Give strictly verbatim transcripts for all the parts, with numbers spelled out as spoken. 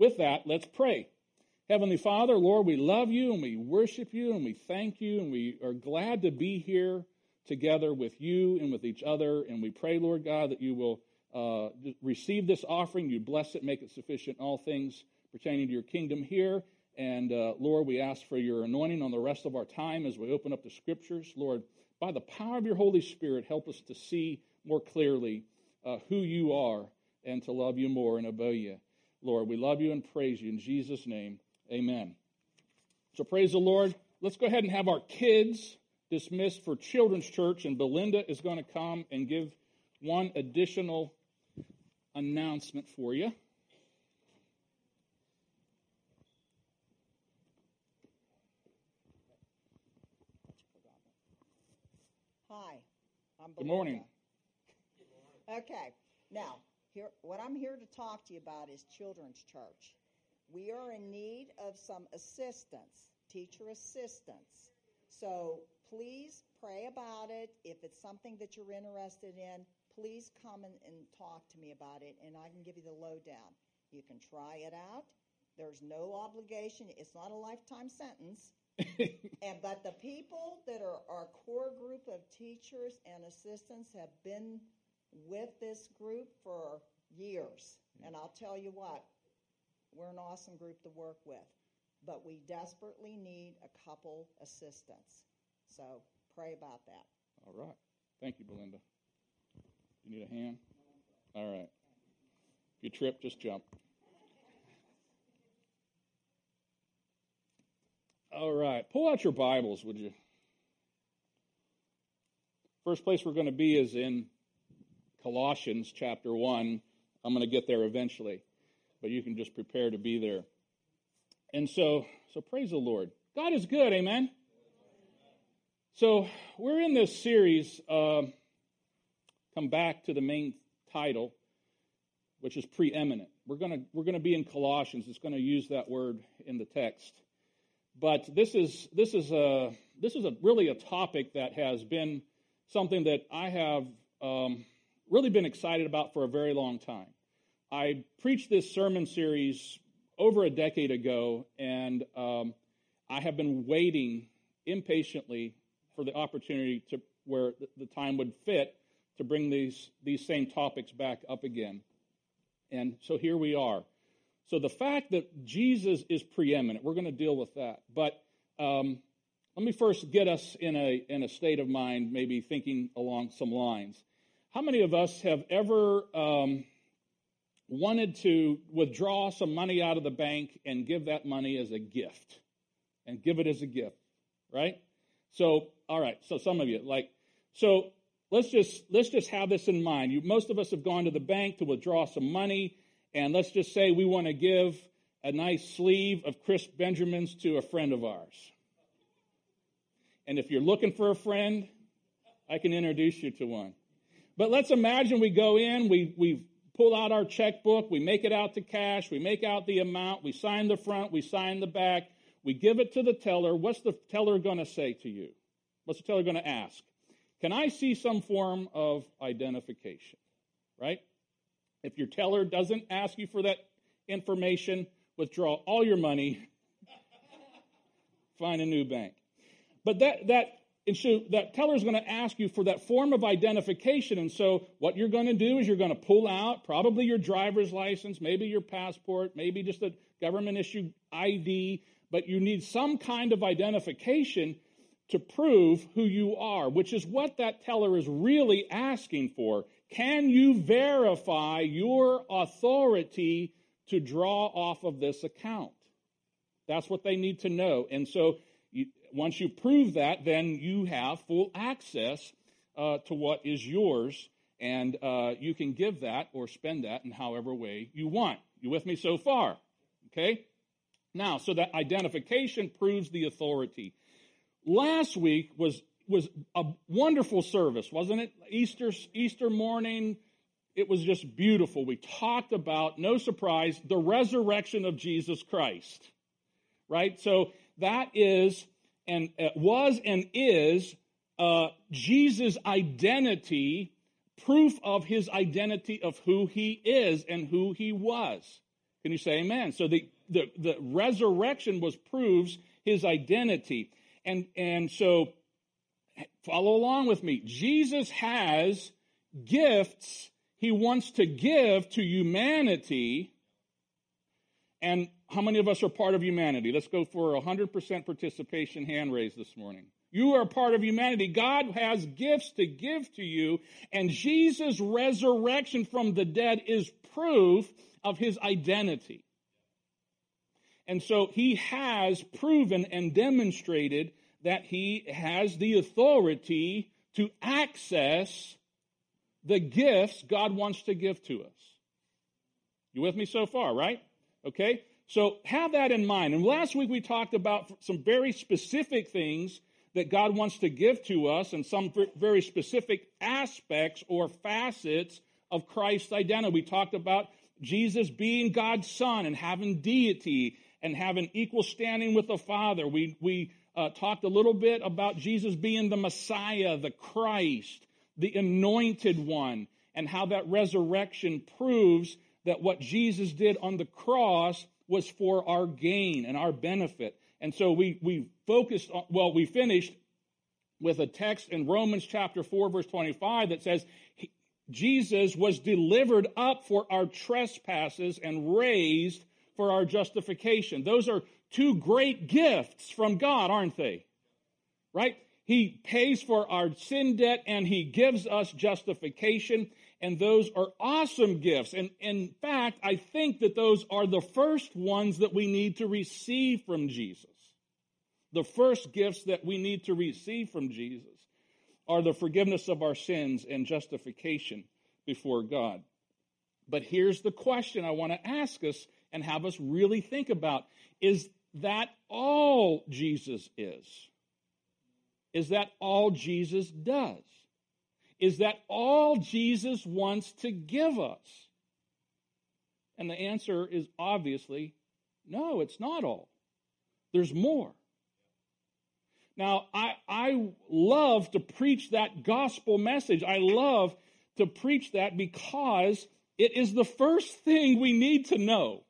with that, let's pray. Heavenly Father, Lord, we love you and we worship you and we thank you and we are glad to be here together with you and with each other. And we pray, Lord God, that you will uh, receive this offering. You bless it, make it sufficient in all things pertaining to your kingdom here. And uh, Lord, we ask for your anointing on the rest of our time as we open up the scriptures. Lord, by the power of your Holy Spirit, help us to see more clearly uh, who you are and to love you more and obey you. Lord, we love you and praise you in Jesus' name. Amen. So praise the Lord. Let's go ahead and have our kids dismissed for Children's Church, and Belinda is going to come and give one additional announcement for you. Hi, I'm Belinda. Good morning. Okay, now, here, what I'm here to talk to you about is Children's Church. We are in need of some assistance, teacher assistance. So please pray about it. If it's something that you're interested in, please come and, and talk to me about it, and I can give you the lowdown. You can try it out. There's no obligation. It's not a lifetime sentence. and But the people that are our core group of teachers and assistants have been with this group for years. And I'll tell you what, we're an awesome group to work with. But we desperately need a couple assistants. So pray about that. All right. Thank you, Belinda. You need a hand? All right. If you trip, just jump. All right. Pull out your Bibles, would you? First place we're going to be is in Colossians chapter one. I'm going to get there eventually, but you can just prepare to be there. And so, so praise the Lord. God is good, amen? So we're in this series, uh, come back to the main title, which is preeminent. We're going to we're going to be in Colossians. It's going to use that word in the text. But this is this is a this is a really a topic that has been something that I have um, really been excited about for a very long time. I preached this sermon series over a decade ago, and um, I have been waiting impatiently for the opportunity to where the time would fit to bring these these same topics back up again. And so here we are. So the fact that Jesus is preeminent, we're going to deal with that. But um, let me first get us in a in a state of mind, maybe thinking along some lines. How many of us have ever um, wanted to withdraw some money out of the bank and give that money as a gift? And give it as a gift, right? So, all right, so some of you, like, so let's just let's just have this in mind. You, most of us have gone to the bank to withdraw some money, and let's just say we want to give a nice sleeve of Chris Benjamin's to a friend of ours. And if you're looking for a friend, I can introduce you to one. But let's imagine we go in, we we pull out our checkbook, we make it out to cash, we make out the amount, we sign the front, we sign the back, we give it to the teller. What's the teller going to say to you? What's the teller going to ask? Can I see some form of identification, right? If your teller doesn't ask you for that information, withdraw all your money, find a new bank. But that that and so that teller is going to ask you for that form of identification. And so what you're going to do is you're going to pull out probably your driver's license, maybe your passport, maybe just a government-issued I D, but you need some kind of identification to prove who you are, which is what that teller is really asking for. Can you verify your authority to draw off of this account? That's what they need to know. And so you, once you prove that, then you have full access uh, to what is yours, and uh, you can give that or spend that in however way you want. You with me so far? Okay? Now, so that identification proves the authority. Last week was was a wonderful service, wasn't it? Easter Easter morning, it was just beautiful. We talked about, no surprise, the resurrection of Jesus Christ, right? So that is and uh, was and is uh, Jesus' identity, proof of his identity of who he is and who he was. Can you say amen? So the, the, the resurrection was proves his identity. And, and so follow along with me. Jesus has gifts he wants to give to humanity. And how many of us are part of humanity? Let's go for one hundred percent participation hand raised this morning. You are part of humanity. God has gifts to give to you, and Jesus' resurrection from the dead is proof of his identity. And so he has proven and demonstrated that he has the authority to access the gifts God wants to give to us. You with me so far, right? Okay? So have that in mind. And last week we talked about some very specific things that God wants to give to us and some very specific aspects or facets of Christ's identity. We talked about Jesus being God's Son and having deity and having equal standing with the Father. We, we uh, talked a little bit about Jesus being the Messiah, the Christ, the anointed one, and how that resurrection proves that what Jesus did on the cross was for our gain and our benefit. And so we, we focused on, well, we finished with a text in Romans chapter four, verse twenty-five that says, Jesus was delivered up for our trespasses and raised for our justification. Those are two great gifts from God, aren't they? Right? He pays for our sin debt and he gives us justification. And those are awesome gifts. And in fact, I think that those are the first ones that we need to receive from Jesus. The first gifts that we need to receive from Jesus are the forgiveness of our sins and justification before God. But here's the question I want to ask us and have us really think about. Is that all Jesus is? Is that all Jesus does? Is that all Jesus wants to give us? And the answer is obviously, no, it's not all. There's more. Now, I, I love to preach that gospel message. I love to preach that because it is the first thing we need to know.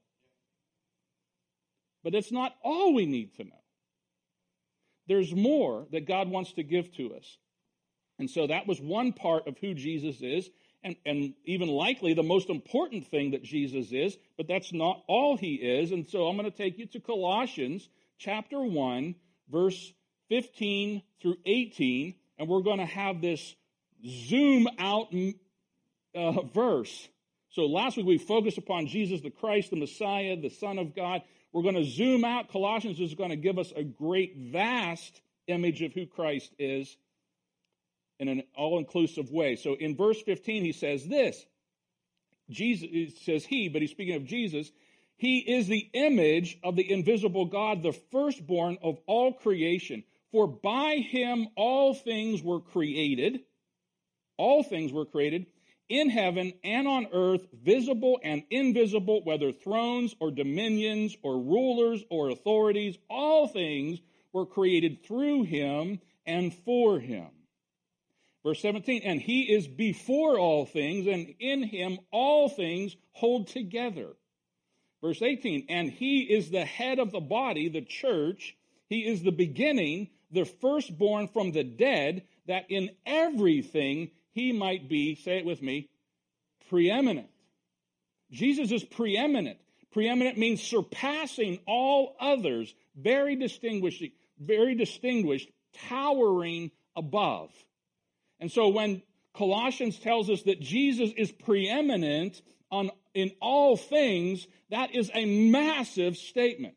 But it's not all we need to know. There's more that God wants to give to us. And so that was one part of who Jesus is, and, and even likely the most important thing that Jesus is, but that's not all he is. And so I'm going to take you to Colossians chapter one, verse fifteen through eighteen, and we're going to have this zoom out uh, verse. So last week we focused upon Jesus the Christ, the Messiah, the Son of God. We're going to zoom out. Colossians is going to give us a great, vast image of who Christ is in an all-inclusive way. So in verse fifteen, he says this. Jesus, it says he, but he's speaking of Jesus. He is the image of the invisible God, the firstborn of all creation. For by him all things were created. All things were created in heaven and on earth, visible and invisible, whether thrones or dominions or rulers or authorities. All things were created through him and for him. Verse seventeen, and he is before all things, and in him all things hold together. Verse eighteen, and he is the head of the body, the church. He is the beginning, the firstborn from the dead, that in everything he might be, say it with me, preeminent. Jesus is preeminent. Preeminent means surpassing all others, very distinguished, very distinguished, towering above. And so when Colossians tells us that Jesus is preeminent on, in all things, that is a massive statement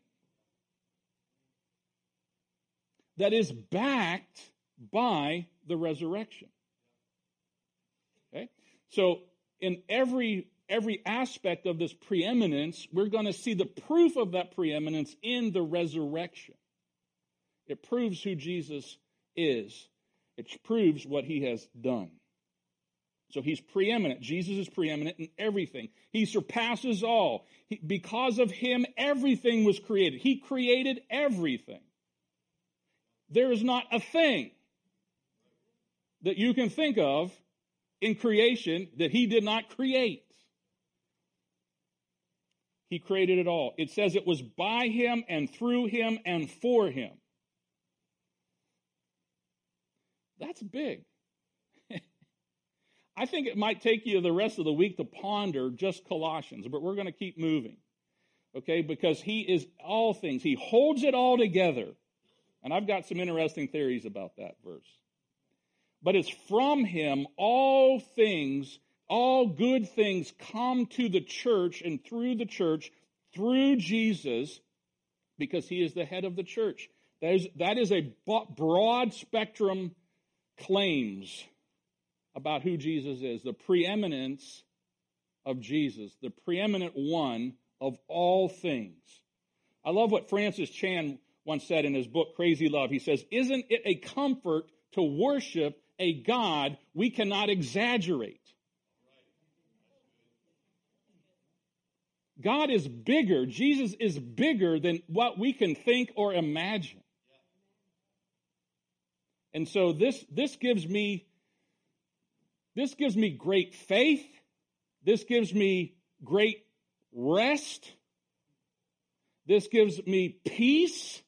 that is backed by the resurrection. Okay? So in every, every aspect of this preeminence, we're going to see the proof of that preeminence in the resurrection. It proves who Jesus is. It proves what he has done. So he's preeminent. Jesus is preeminent in everything. He surpasses all. He, because of him, everything was created. He created everything. There is not a thing that you can think of in creation that he did not create. He created it all. It says it was by him and through him and for him. That's big. I think it might take you the rest of the week to ponder just Colossians, but we're going to keep moving, okay? Because he is all things. He holds it all together. And I've got some interesting theories about that verse. But it's from him all things, all good things come to the church and through the church, through Jesus, because he is the head of the church. That is, that is a broad spectrum claims about who Jesus is, the preeminence of Jesus, the preeminent one of all things. I love what Francis Chan once said in his book, Crazy Love. He says, "Isn't it a comfort to worship a God we cannot exaggerate?" God is bigger. Jesus is bigger than what we can think or imagine. And so this, this gives me This gives me great faith. This gives me great rest. This gives me peace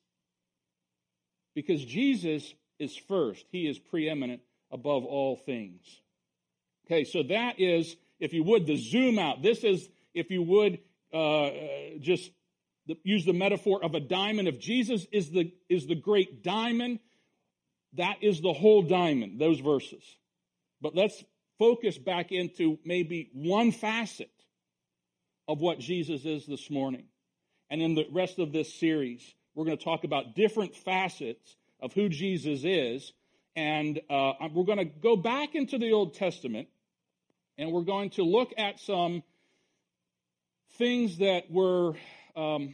because Jesus is first. He is preeminent above all things. Okay, so that is, if you would, the zoom out. This is, if you would, uh, just the, use the metaphor of a diamond. If Jesus is the is the great diamond, that is the whole diamond, those verses. But let's focus back into maybe one facet of what Jesus is this morning. And in the rest of this series, we're going to talk about different facets of who Jesus is. And uh, we're going to go back into the Old Testament, and we're going to look at some things that were um,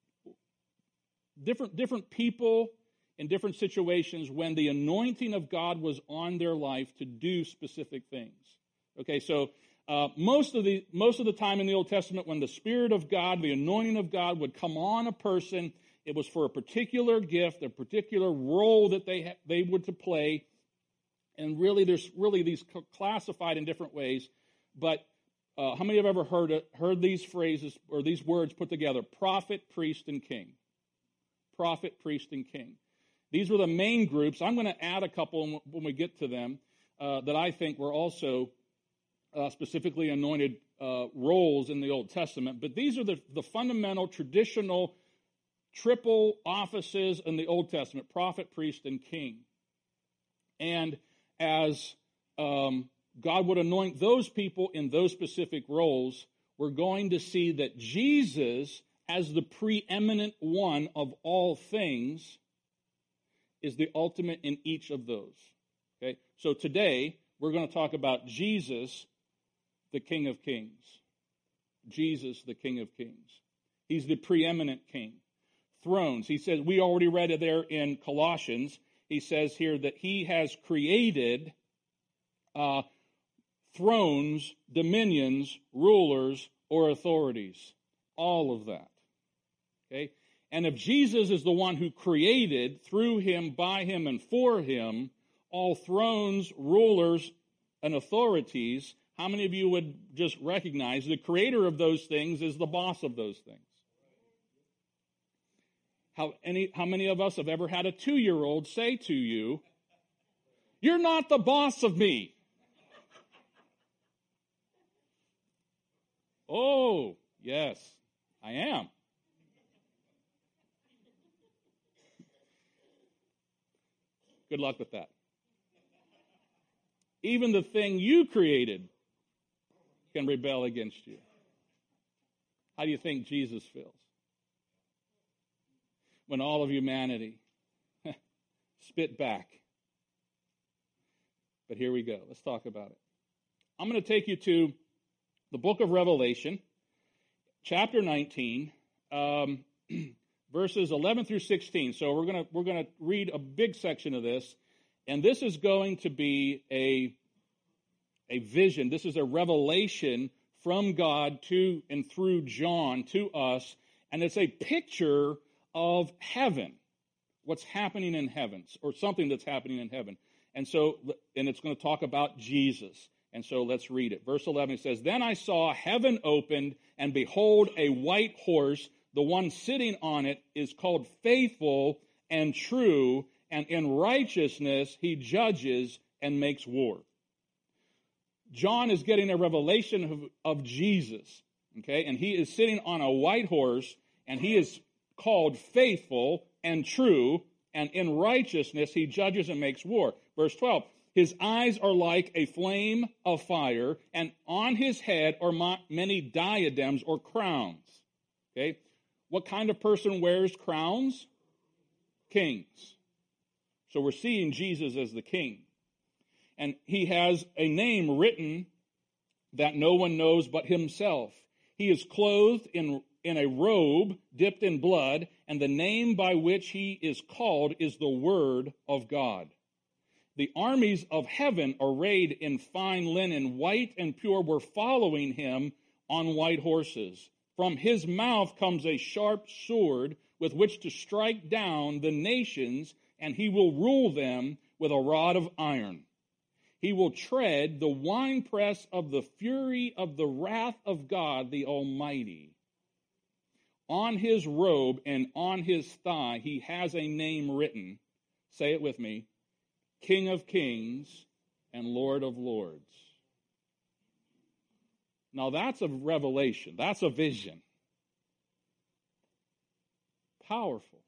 different, different people in different situations when the anointing of God was on their life to do specific things. Okay, so uh, most of the most of the time in the Old Testament, when the Spirit of God, the anointing of God would come on a person, it was for a particular gift, a particular role that they ha- they would to play. And really, there's really these classified in different ways. But uh, how many have ever heard it, heard these phrases or these words put together? Prophet, priest, and king. Prophet, priest, and king. These were the main groups. I'm going to add a couple when we get to them uh, that I think were also uh, specifically anointed uh, roles in the Old Testament. But these are the, the fundamental, traditional, triple offices in the Old Testament: prophet, priest, and king. And as um, God would anoint those people in those specific roles, we're going to see that Jesus, as the preeminent one of all things, is the ultimate in each of those. Okay? So today, we're going to talk about Jesus, the King of Kings. Jesus, the King of Kings. He's the preeminent king. Thrones. He says, we already read it there in Colossians. He says here that he has created uh, thrones, dominions, rulers, or authorities. All of that. Okay? And if Jesus is the one who created, through him, by him, and for him, all thrones, rulers, and authorities, how many of you would just recognize the creator of those things is the boss of those things? How, any, how many of us have ever had a two-year-old say to you, "You're not the boss of me"? Oh, yes, I am. Good luck with that. Even the thing you created can rebel against you. How do you think Jesus feels when all of humanity spit back? But here we go. Let's talk about it. I'm going to take you to the book of Revelation, chapter nineteen, um, verses eleven through sixteen. So we're going to we're going to read a big section of this, and this is going to be a a vision. This is a revelation from God to and through John to us, and it's a picture of heaven, what's happening in heaven, or something that's happening in heaven. And so, and it's going to talk about Jesus. And so let's read it. Verse eleven says, Then I saw heaven opened, and behold, a white horse. The one sitting on it is called Faithful and True, and in righteousness he judges and makes war. John is getting a revelation of, of Jesus, okay? And he is sitting on a white horse, and he is called Faithful and True, and in righteousness he judges and makes war. Verse twelve, His eyes are like a flame of fire, and on his head are many diadems or crowns. Okay? What kind of person wears crowns? Kings. So we're seeing Jesus as the king. And he has a name written that no one knows but himself. He is clothed in, in a robe dipped in blood, and the name by which he is called is the Word of God. The armies of heaven, arrayed in fine linen, white and pure, were following him on white horses. From his mouth comes a sharp sword with which to strike down the nations, and he will rule them with a rod of iron. He will tread the winepress of the fury of the wrath of God the Almighty. On his robe and on his thigh he has a name written. Say it with me. King of Kings and Lord of Lords. Now that's a revelation. That's a vision. Powerful.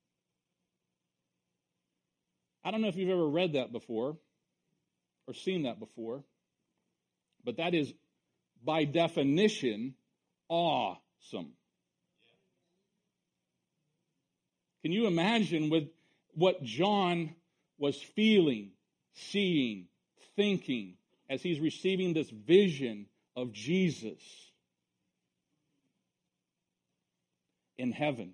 I don't know if you've ever read that before or seen that before, but that is, by definition, awesome. Can you imagine with what John was feeling, seeing, thinking as he's receiving this vision of Jesus in heaven?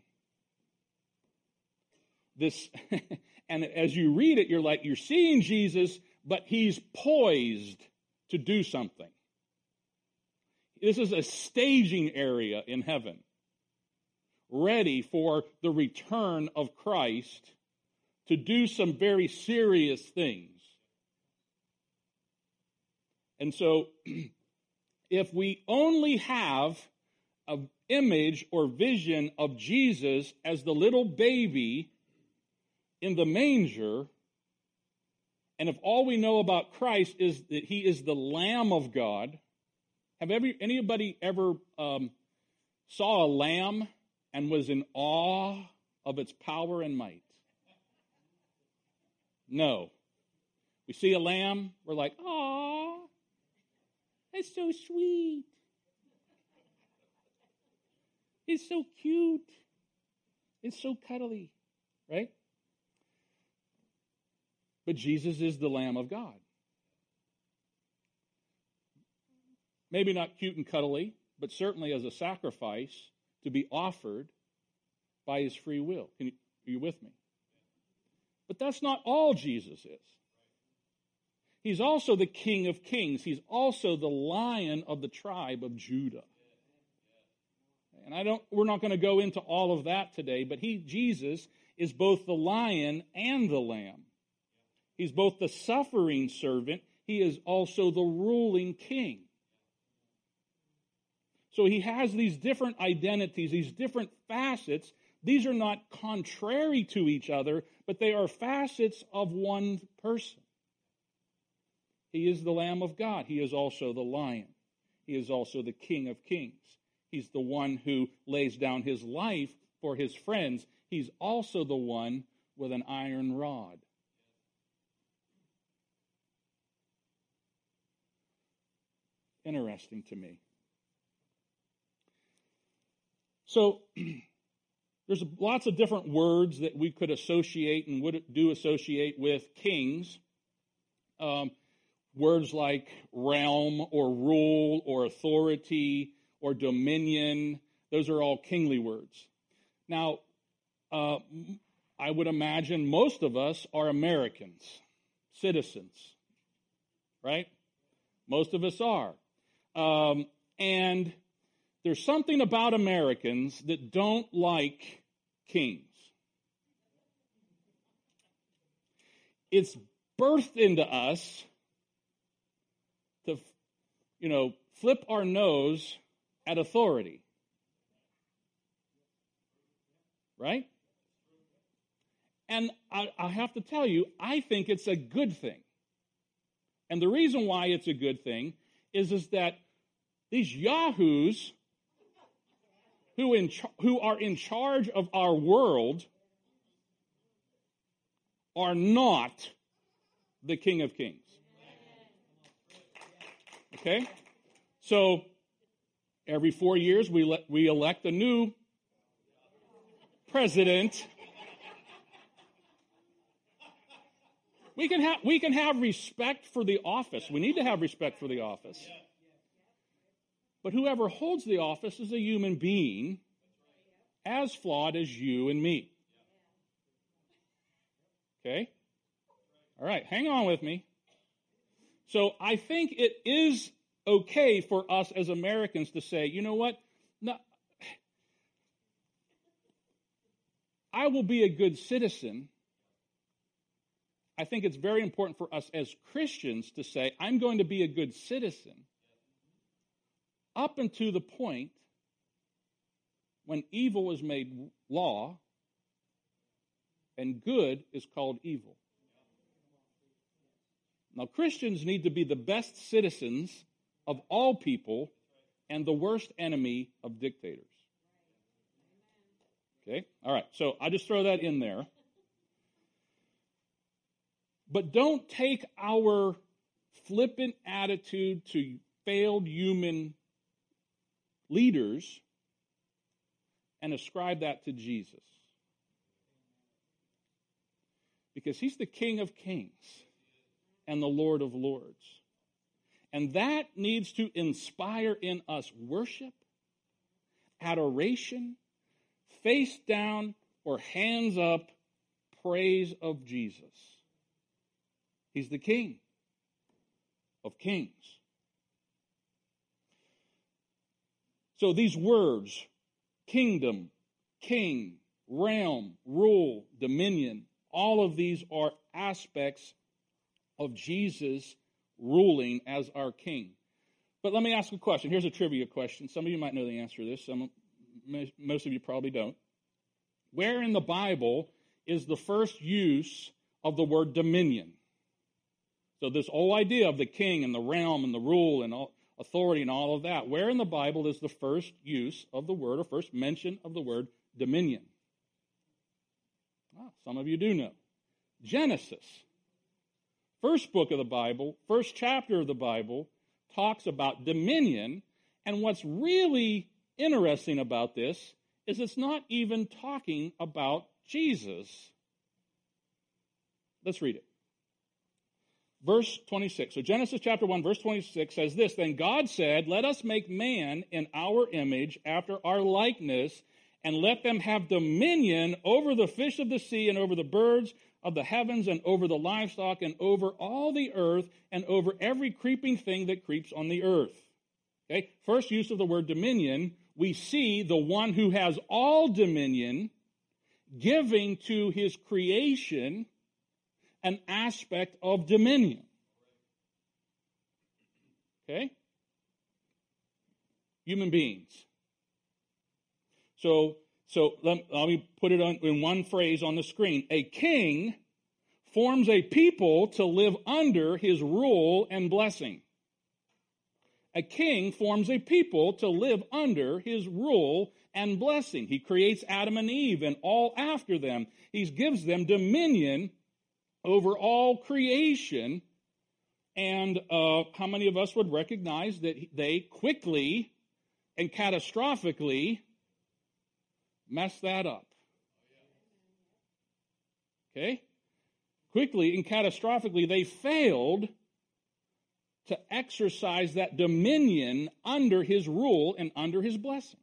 This, and as you read it, you're like, you're seeing Jesus, but he's poised to do something. This is a staging area in heaven, ready for the return of Christ to do some very serious things. And so, if we only have an image or vision of Jesus as the little baby in the manger, and if all we know about Christ is that he is the Lamb of God, have every, anybody ever um, saw a lamb and was in awe of its power and might? No. We see a lamb, we're like, aw, that's so sweet. It's so cute. It's so cuddly, right? But Jesus is the Lamb of God. Maybe not cute and cuddly, but certainly as a sacrifice to be offered by his free will. Can you, are you with me? But that's not all Jesus is. He's also the King of Kings. He's also the Lion of the tribe of Judah. And I don't, we're not going to go into all of that today, but he, Jesus, is both the Lion and the Lamb. He's both the suffering servant. He is also the ruling king. So he has these different identities, these different facets. These are not contrary to each other, but they are facets of one person. He is the Lamb of God. He is also the Lion. He is also the King of Kings. He's the one who lays down his life for his friends. He's also the one with an iron rod. Interesting to me. So, there's lots of different words that we could associate and would do associate with kings. Um, words like realm or rule or authority or dominion, those are all kingly words. Now, uh, I would imagine most of us are Americans, citizens, right? Most of us are. Um, and there's something about Americans that don't like kings. It's birthed into us to you know, flip our nose at authority. Right? And I, I have to tell you, I think it's a good thing. And the reason why it's a good thing is, is that these yahoos who, in, who are in charge of our world are not the King of Kings. Okay? So every four years we, le- we elect a new president. We can have we can have respect for the office. We need to have respect for the office. But whoever holds the office is a human being as flawed as you and me. Okay? All right, hang on with me. So I think it is okay for us as Americans to say, you know what? No, I will be a good citizen. I think it's very important for us as Christians to say, I'm going to be a good citizen up until the point when evil is made law and good is called evil. Now, Christians need to be the best citizens of all people and the worst enemy of dictators. Okay? All right, so I just throw that in there. But don't take our flippant attitude to failed human leaders and ascribe that to Jesus. Because he's the King of Kings and the Lord of Lords. And that needs to inspire in us worship, adoration, face down or hands up praise of Jesus. He's the King of Kings. So these words, kingdom, king, realm, rule, dominion, all of these are aspects of Jesus ruling as our king. But let me ask a question. Here's a trivia question. Some of you might know the answer to this. Some, most of you probably don't. Where in the Bible is the first use of the word dominion? So this whole idea of the king and the realm and the rule and all, authority and all of that, where in the Bible is the first use of the word or first mention of the word dominion? Ah, some of you do know. Genesis. First book of the Bible, first chapter of the Bible, talks about dominion. And what's really interesting about this is it's not even talking about Jesus. Let's read it. Verse twenty-six. So Genesis chapter one, verse twenty-six says this, Then God said, Let us make man in our image, after our likeness, and let them have dominion over the fish of the sea, and over the birds of the heavens, and over the livestock, and over all the earth, and over every creeping thing that creeps on the earth. Okay? First use of the word dominion, we see the one who has all dominion giving to his creation an aspect of dominion. Okay? Human beings. So, so let, let me put it on, in one phrase on the screen. A king forms a people to live under his rule and blessing. A king forms a people to live under his rule and blessing. He creates Adam and Eve and all after them. He gives them dominion over all creation. And uh, how many of us would recognize that they quickly and catastrophically mess that up? Okay? Quickly and catastrophically, they failed to exercise that dominion under his rule and under his blessing.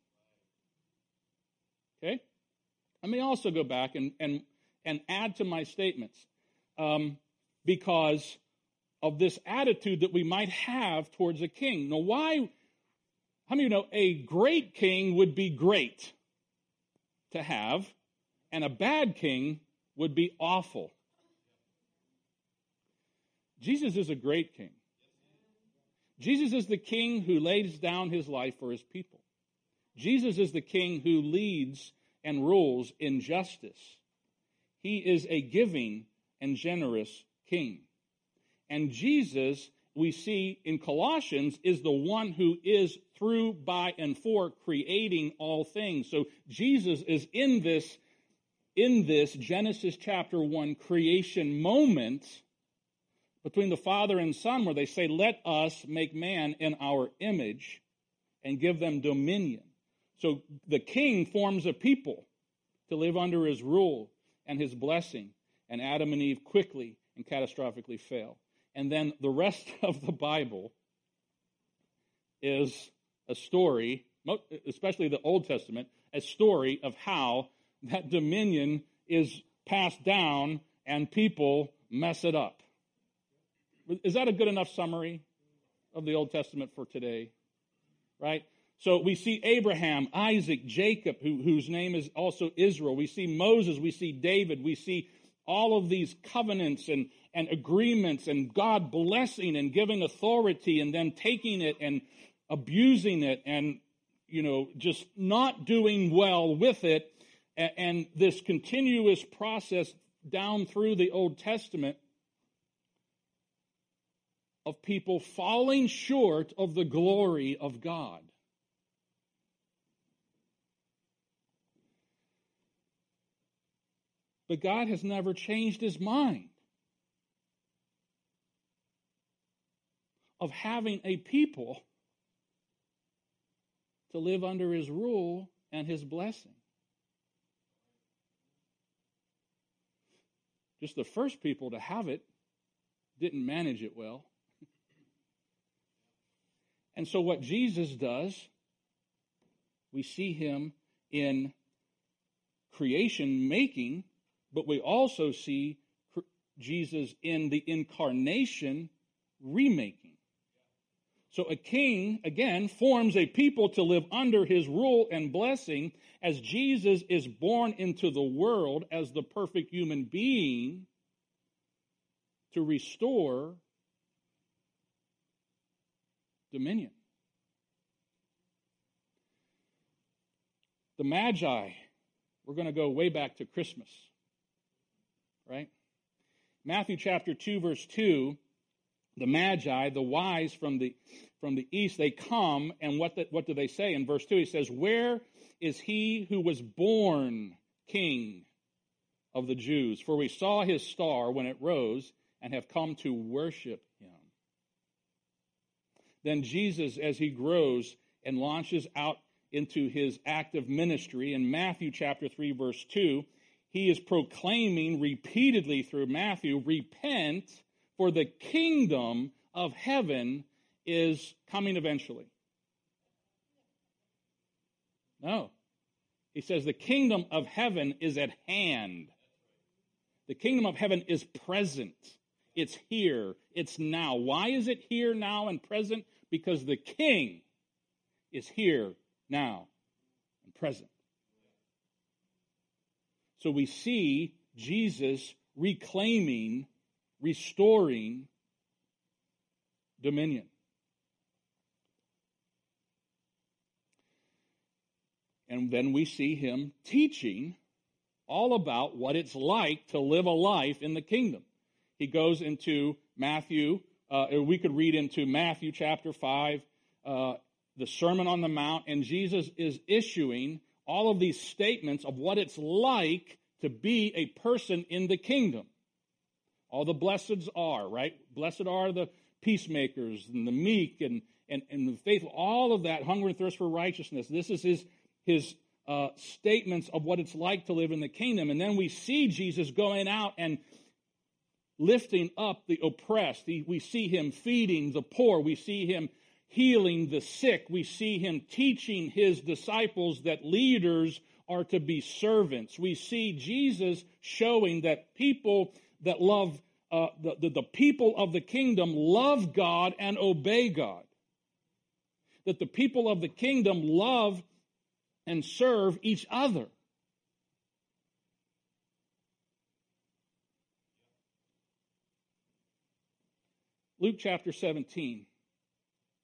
Okay? Let me also go back and, and, and add to my statements. Um, because of this attitude that we might have towards a king. Now, why, how many of you know a great king would be great to have, and a bad king would be awful? Jesus is a great king. Jesus is the king who lays down his life for his people. Jesus is the king who leads and rules in justice. He is a giving and generous king. And Jesus, we see in Colossians, is the one who is through, by, and for creating all things. So Jesus is in this, in this Genesis chapter one creation moment between the Father and Son, where they say, let us make man in our image and give them dominion. So the king forms a people to live under his rule and his blessing, and Adam and Eve quickly and catastrophically fail. And then the rest of the Bible is a story, especially the Old Testament, a story of how that dominion is passed down and people mess it up. Is that a good enough summary of the Old Testament for today? Right? So we see Abraham, Isaac, Jacob, who, whose name is also Israel. We see Moses, we see David, we see all of these covenants and, and agreements and God blessing and giving authority and then taking it and abusing it and, you know, just not doing well with it. And, and this continuous process down through the Old Testament of people falling short of the glory of God. But God has never changed his mind of having a people to live under his rule and his blessing. Just the first people to have it didn't manage it well. And so what Jesus does, we see him in creation making, but we also see Jesus in the incarnation remaking. So a king, again, forms a people to live under his rule and blessing as Jesus is born into the world as the perfect human being to restore dominion. The Magi, we're going to go way back to Christmas, right? Matthew chapter two, verse two, the Magi, the wise from the from the east, they come, and what the, what do they say? In verse two, he says, "Where is he who was born King of the Jews? For we saw his star when it rose and have come to worship him." Then Jesus, as he grows and launches out into his active ministry, in Matthew chapter three, verse two, he is proclaiming repeatedly through Matthew, "Repent, for the kingdom of heaven is coming eventually." No. He says the kingdom of heaven is at hand. The kingdom of heaven is present. It's here. It's now. Why is it here, now, and present? Because the king is here, now, and present. So we see Jesus reclaiming, restoring dominion. And then we see him teaching all about what it's like to live a life in the kingdom. He goes into Matthew, uh, we could read into Matthew chapter five, uh, the Sermon on the Mount, and Jesus is issuing all of these statements of what it's like to be a person in the kingdom. All the blesseds are, right? Blessed are the peacemakers and the meek and, and, and the faithful. All of that, hunger and thirst for righteousness. This is his, his uh, statements of what it's like to live in the kingdom. And then we see Jesus going out and lifting up the oppressed. He, we see him feeding the poor. We see him healing the sick. We see him teaching his disciples that leaders are to be servants. We see Jesus showing that people that love, uh, the, the, the people of the kingdom love God and obey God. That the people of the kingdom love and serve each other. Luke chapter seventeen.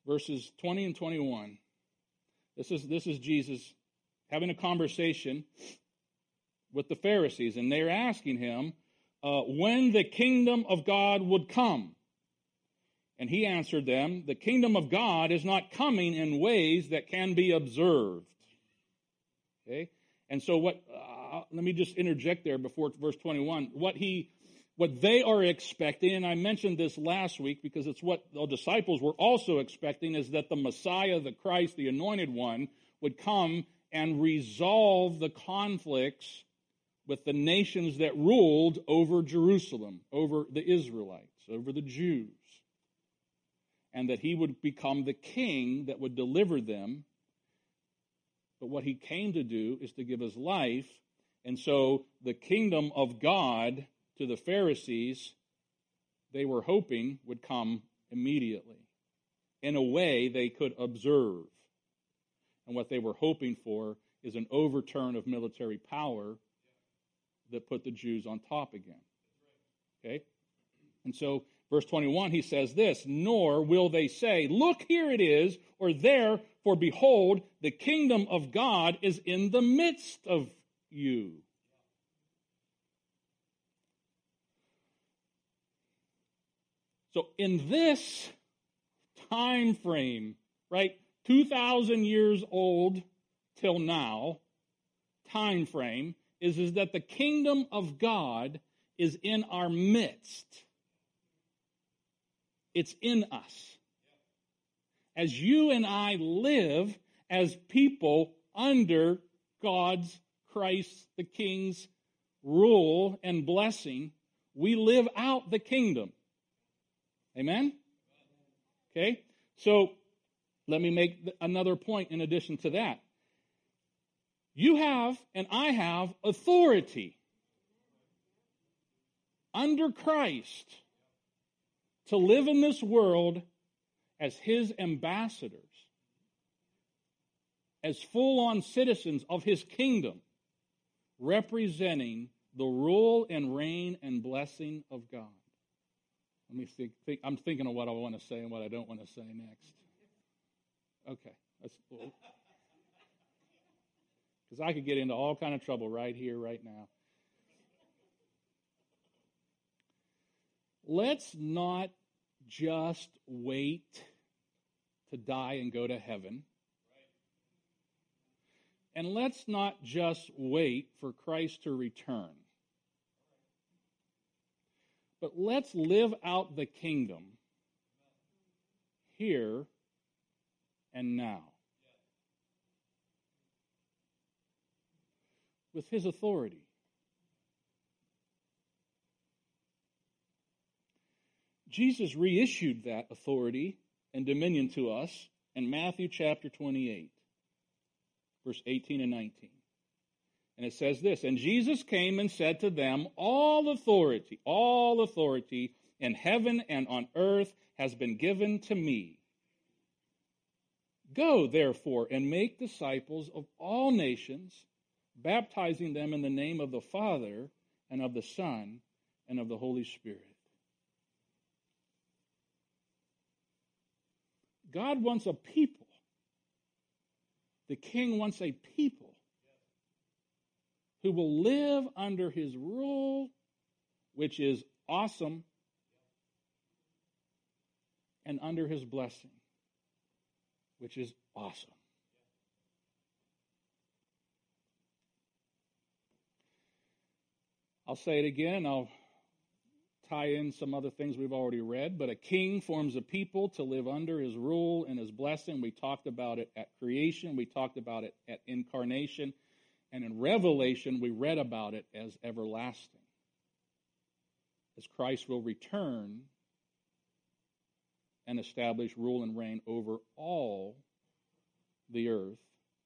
verses twenty and twenty-one. This is, this is Jesus having a conversation with the Pharisees, and they're asking him uh, when the kingdom of God would come. And he answered them, the kingdom of God is not coming in ways that can be observed. Okay? And so what, uh, let me just interject there before verse twenty-one. What he, what they are expecting, and I mentioned this last week because it's what the disciples were also expecting, is that the Messiah, the Christ, the Anointed One, would come and resolve the conflicts with the nations that ruled over Jerusalem, over the Israelites, over the Jews. And that he would become the king that would deliver them. But what he came to do is to give his life. And so the kingdom of God to the Pharisees, they were hoping would come immediately in a way they could observe. And what they were hoping for is an overturn of military power that put the Jews on top again. Okay? And so, verse twenty-one, he says this, nor will they say, look, here it is, or there, for behold, the kingdom of God is in the midst of you. So in this time frame, right, two thousand years old till now, time frame, is, is that the kingdom of God is in our midst. It's in us. As you and I live as people under God's, Christ, the King's rule and blessing, we live out the kingdom. Amen? Okay? So, let me make another point in addition to that. You have, and I have, authority under Christ to live in this world as his ambassadors, as full-on citizens of his kingdom, representing the rule and reign and blessing of God. Let me think, think I'm thinking of what I want to say and what I don't want to say next. Okay. Because I could get into all kind of trouble right here, right now. Let's not just wait to die and go to heaven. And let's not just wait for Christ to return. But let's live out the kingdom here and now. With his authority. Jesus reissued that authority and dominion to us in Matthew chapter twenty-eight, verse eighteen and nineteen. And it says this, and Jesus came and said to them, all authority, all authority in heaven and on earth has been given to me. Go, therefore, and make disciples of all nations, baptizing them in the name of the Father and of the Son and of the Holy Spirit. God wants a people. The King wants a people who will live under his rule, which is awesome, and under his blessing, which is awesome. I'll say it again. I'll tie in some other things we've already read. But a king forms a people to live under his rule and his blessing. We talked about it at creation. We talked about it at incarnation. And in Revelation, we read about it as everlasting. As Christ will return and establish rule and reign over all the earth.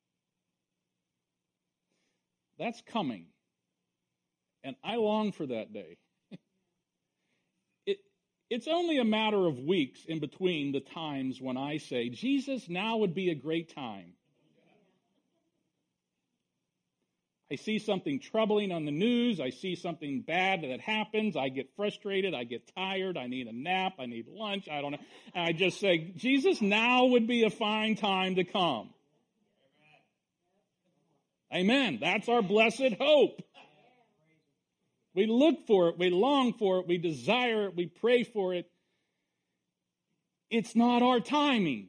That's coming. And I long for that day. it, it's only a matter of weeks in between the times when I say, Jesus, now would be a great time. I see something troubling on the news. I see something bad that happens. I get frustrated. I get tired. I need a nap. I need lunch. I don't know. And I just say, Jesus, now would be a fine time to come. Amen. That's our blessed hope. We look for it. We long for it. We desire it. We pray for it. It's not our timing.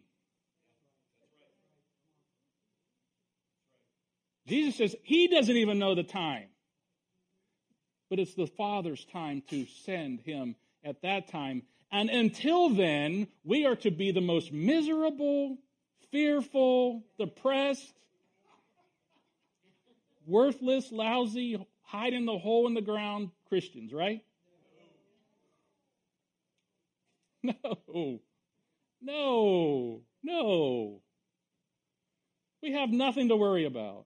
Jesus says he doesn't even know the time. But it's the Father's time to send him at that time. And until then, we are to be the most miserable, fearful, depressed, worthless, lousy, hide in the hole in the ground Christians, right? No. No. No. We have nothing to worry about.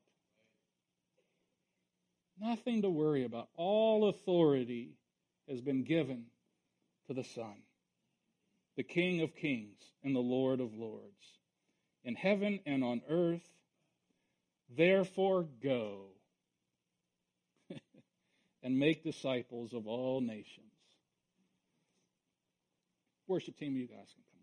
Nothing to worry about. All authority has been given to the Son, the King of kings and the Lord of lords, in heaven and on earth. Therefore go and make disciples of all nations. Worship team, you guys can come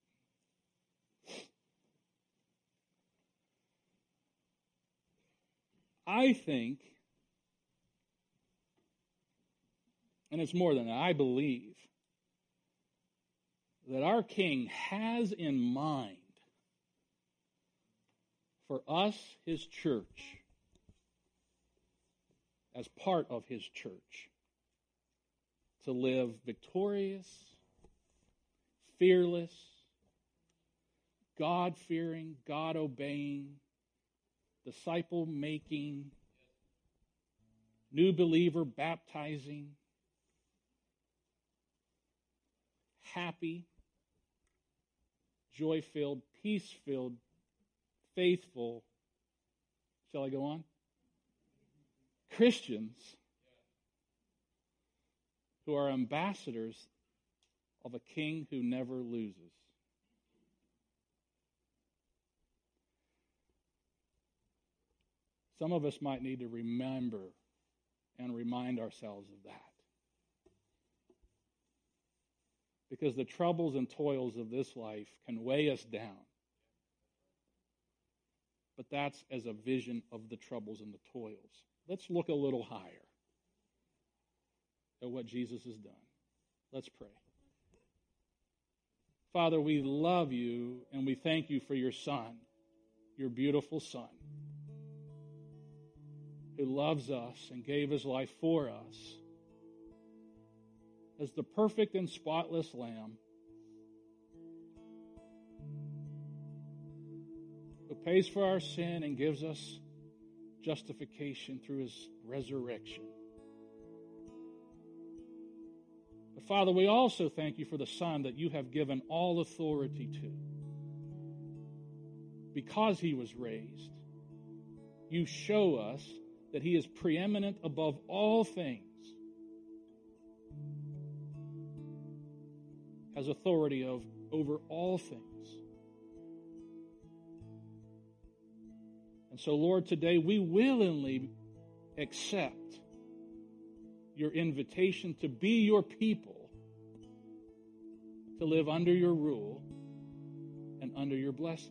on back. I think, and it's more than that, I believe that our King has in mind for us, his church, as part of his church, to live victorious, fearless, God-fearing, God-obeying, disciple-making, new believer baptizing, happy, joy-filled, peace-filled, faithful, shall I go on? Christians who are ambassadors of a king who never loses. Some of us might need to remember and remind ourselves of that. Because the troubles and toils of this life can weigh us down. But that's as a vision of the troubles and the toils. Let's look a little higher at what Jesus has done. Let's pray. Father, we love you and we thank you for your Son, your beautiful Son, who loves us and gave his life for us as the perfect and spotless Lamb who pays for our sin and gives us justification through his resurrection. But Father, we also thank you for the Son that you have given all authority to. Because he was raised, you show us that he is preeminent above all things, has authority of over all things. And so, Lord, today we willingly accept your invitation to be your people, to live under your rule and under your blessing.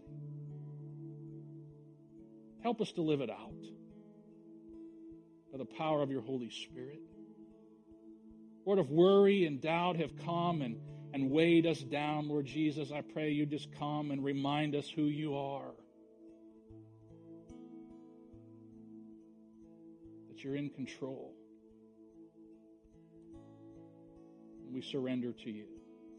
Help us to live it out by the power of your Holy Spirit. Lord, if worry and doubt have come and, and weighed us down, Lord Jesus, I pray you just come and remind us who you are. That you're in control. And we surrender to you.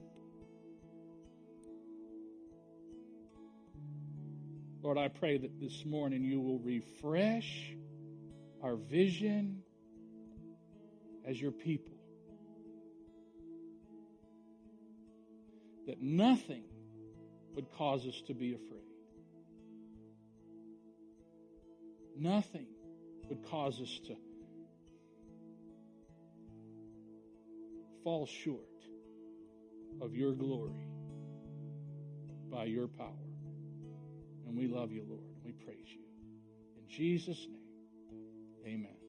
Lord, I pray that this morning you will refresh our vision as your people. That nothing would cause us to be afraid. Nothing would cause us to fall short of your glory by your power. And we love you, Lord. We praise you. In Jesus' name. Amen.